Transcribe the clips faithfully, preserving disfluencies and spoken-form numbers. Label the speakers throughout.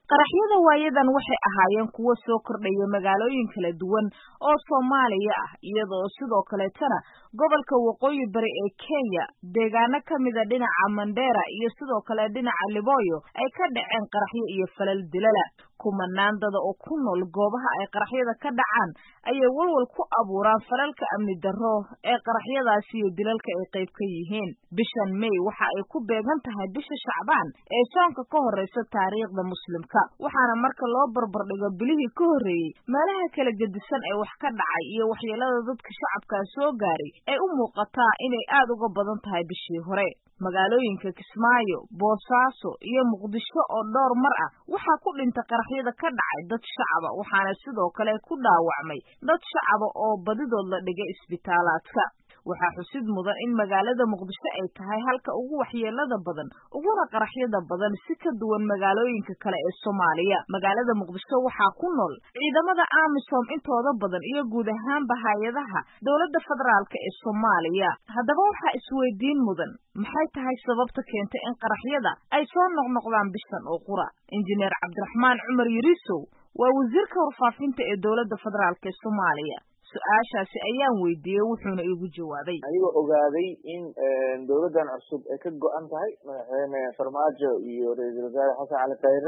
Speaker 1: qaraxyada waayadan waxay ahaayeen kuwo soo kordhaya magaalooyin kala duwan oo Soomaaliya ah iyadoo sidoo kale tana gobolka waqooyi bari ee Kenya deegaano kamid ah dhinaca Mandera iyo sidoo kale dhinaca Liboyo ay ka dhaceen qaraxyo iyo falal dilala kumanaan dad oo ku nool goobaha ay qaraxyada ka dhacaan ayay walwal ku abuuraan falalka amni darro ee qaraxyadaasi iyo dilalka ay qayb ka yihiin bishan May waxa ay ku beegan tahay bisha Shacbaan ee soonka ka horeysa taariikhda muslimka waxaana marka loo barbar dhigo bilihii ka horeeyay meelaha kala gedisan ee wax ka dhacay iyo waxyeelada dadka shacabka soo gaaray ay u muuqataa inay aad uga badan tahay bishii hore magaalooyinka Kismaayo Boosaaso iyo Muqdisho oo dhowr mar ah waxa ku dhintay qaraxyada ka dhacay dad shacab ah waxaana sidoo kale ku dhaawacmay dad shacab oo badidood la dhigay isbitaaladka waxa xusid mudan in magaalada Muqdisho ay tahay halka ugu waxyeelada badan uguna qaraxyada badan si ka duwan magaalooyinka kale ee Soomaaliya magaalada Muqdisho waxa ku nool ciidamada AMISOM intooda badan iyo guud ahaan hay'adaha dawladda federaalka ee Soomaaliya haddaba waxa isweydiin mudan maxay tahay sababta keentay in qaraxyada ay soo noqnoqdaan bishan oo qura injineer Cabdiraxmaan Cumar Yarisow waa wasiirka warfaafinta ee dawladda federaalka ee Soomaaliya su'aashaasi ayaan weydiiyay wuxuuna igu jawaabay
Speaker 2: aniga ogaaday in dawladdan cusub ay ka go'an tahay madaxweyne Farmaajo iyo ra'iisul wasaare Xasan Cali Khayre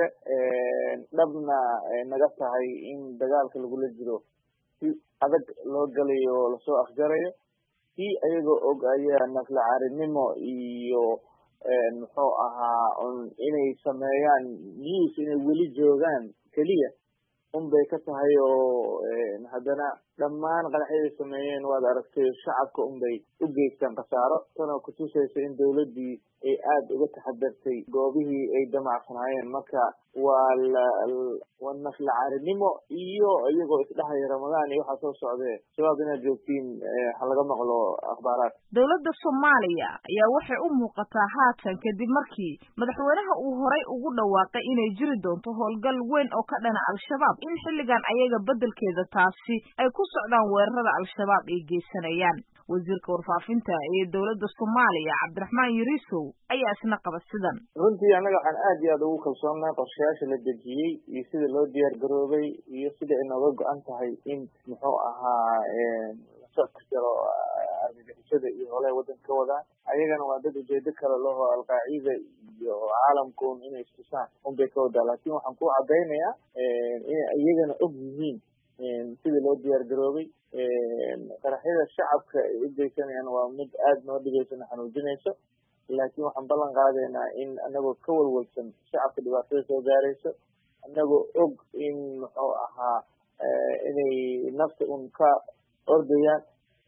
Speaker 2: dhabna naga tahay in dagaalka lagula jiro si adag loo galayo la soo afjarayo si ayagoo og ayaa nafla caarinimo iyo muxuu ahaa inay sameeyaan news inay weli joogaan keliya unbay ka tahay oo haddana dhammaan qaraxyada sameeyeen waad aragtay shacabka unbay u geystaan khasaaro tanoo ku tusaysa in dawladdii ay aad uga taxadartay goobihii ay damacsanaayeen marka waa waa nafla caarinimo iyo iyagoo isdhahaya ramadaan iyo waxaa soo socdee shabaab inaad joogtiin ha laga maqlo akhbaaraad
Speaker 1: dawladda Soomaaliya ayaa waxay u muuqataa haatan kadib markii madaxweynaha uu horay ugu dhawaaqay inay jiri doonto howlgal weyn oo ka dhana al-shabaab in xilligan ayaga bedelkeeda taasi ay ku socdaan weerarada al-shabaab ay geysanayaan wasiirka warfaafinta ee dawladda Soomaaliya Cabdiraxmaan Yarisow ayaa isna qaba sidan
Speaker 2: runtii anaga waxaan aad iyo aad ugu kalsoonahay qorshayaasha la dejiyey iyo sida loo diyaar garoobay iyo sida ay nooga go'an tahay in muxuu ahaa lasoo jaro argagixisada iyo hole waddanka ka wadaan ayagana waa dad ujeedo kale loo alqaacida iyo caalamkuun inay istusaan unbay ka wadaa laakiin waxaan ku caddaynayaa inay iyagana og yihiin sida loo diyaar garoobay qaraxyada shacabka ay u geysanayaan waa mid aad noo dhigayso na xanuujinayso laakiin waxaan ballan qaadaynaa in anagoo ka walwalsan shacabka dhibaatada soo gaarayso anagoo og in muxuu ahaa inay nafta un ka ordayaan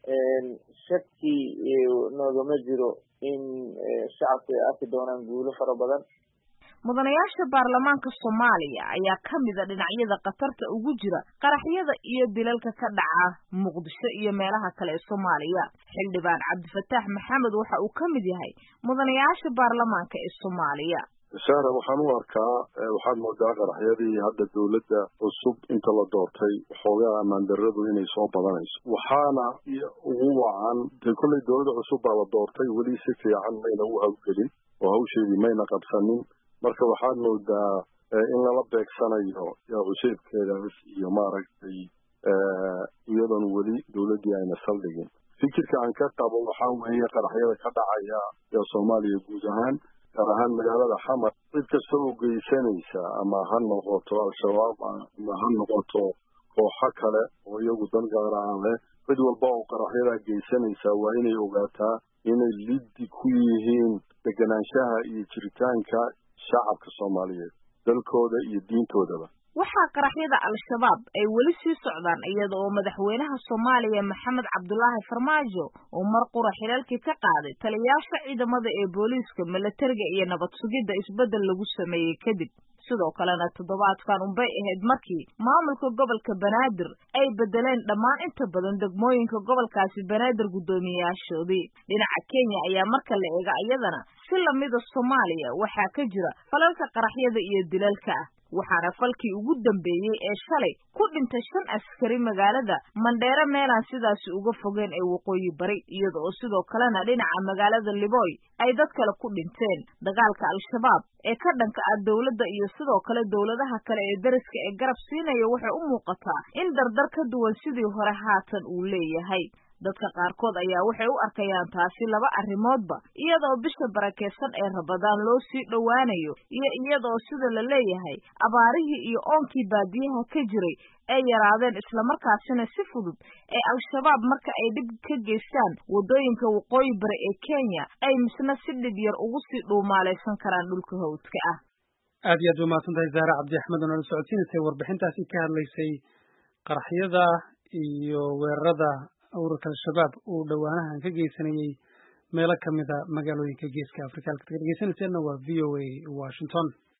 Speaker 2: shaki noogama jiro in shacabka ay arki doonaan guulo fara badan
Speaker 1: mudanayaasha baarlamaanka Soomaaliya ayaa kamid ah dhinacyada qatarta ugu jira qaraxyada iyo dilalka ka dhaca Muqdisho iyo meelaha kale ee Soomaaliya xildhibaan Cabdifataax Maxamed waxa uu kamid yahay mudanayaasha baarlamaanka ee Soomaaliya
Speaker 3: Sara waxaan u arkaa waxaad moodaa qaraxyadii hadda dawladda cusub inta la doortay xoogaa ammaan darradu inay soo badanayso waxaana ugu wacan de kolley dawladda cusub baa la doortay weli si fiican mayna u hawlgelin oo hawsheedii mayna qabsanin marka waxaad moodaa in lala beegsanayo cuseebkeedaas iyo maaragtay iyadoon weli dawladdii ayna saldhigin fikirka aan ka qabo waxaa weeye qaraxyada ka dhacaya ee Soomaaliya guud ahaan gaar ahaan magaalada Xamar cid kasta oo geysanaysa ama ha noqoto al-shabaab ama ha noqoto kooxo kale oo iyagu dan gaar ah leh cid walba oo qaraxyada geysanaysa waa inay ogaataa inay liddi ku yihiin deganaanshaha iyo jiritaanka shacabka Soomaaliyeed dalkooda iyo diintoodaba
Speaker 1: waxa qaraxyada al-shabaab ay weli sii socdaan iyada oo madaxweynaha Soomaaliya Maxamed Cabdullaahi Farmaajo oo mar qura xilalkii ka qaaday taliyaasha ciidamada ee booliiska militariga iyo nabad sugidda isbedel lagu sameeyay kadib sidoo kalena toddobaadkan unbay ahayd markii maamulka gobolka Banaadir ay bedeleen dhammaan inta badan degmooyinka gobolkaasi Banaadir guddoomiyaashoodii dhinaca Kenya ayaa marka la eega iyadana si lamida Soomaaliya waxa ka jira falalka qaraxyada iyo dilalka waxaana falkii ugu dambeeyey ee shalay ku dhintay shan askari magaalada Mandheera meelaan sidaasi uga fogeen ee waqooyi bari iyada oo sidoo kalena dhinaca magaalada Liboy ay dad kale ku dhinteen dagaalka al-shabaab ee ka dhanka ah dawladda iyo sidoo kale dawladaha kale ee dariska ee garab siinaya waxay u muuqataa in dardar ka duwan sidii hore haatan uu leeyahay dadka qaarkood ayaa waxay u arkayaan taasi laba arrimoodba iyadoo bisha barakeysan ee Ramadaan loo sii dhowaanayo iyo iyadoo sida la leeyahay abaarihii iyo oonkii baadiyaha ka jiray ay yaraadeen isla markaasina si fudud ee al-shabaab marka ay dhib ka geystaan wadooyinka waqooyi bari ee Kenya ay misna si dhib yar ugu sii dhuumaalaysan karaan dhulka hawdka ah
Speaker 4: aad iyo aad u mahadsantahay Zahra Cabdi Axmed oo nala socodsiinaysay warbixintaasi ka hadlaysay qaraxyada iyo weerarada ururka al-shabaab uu dhawaanahan ka geysanayay meelo ka mid ah magaalooyinka geeska Afrika halka dhageysanaysa waa V O A Washington.